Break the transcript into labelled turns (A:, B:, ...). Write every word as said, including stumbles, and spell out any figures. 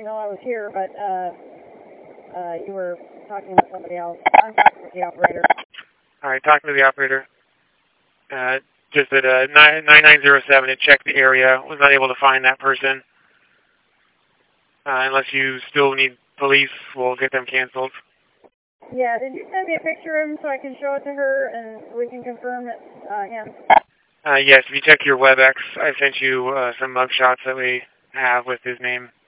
A: know I was here, but uh, uh, you were talking with somebody else. I'm talking with the operator.
B: All right, talking to the operator. Uh, just at uh, nine nine zero seven, it checked the area. Was not able to find that person. Uh, unless you still need police, we'll get them canceled.
A: Yeah, did you send me a picture of him so I can show it to her and we can confirm it's uh, him?
B: Uh, yes, if you check your WebEx, I sent you uh, some mug shots that we have with his name.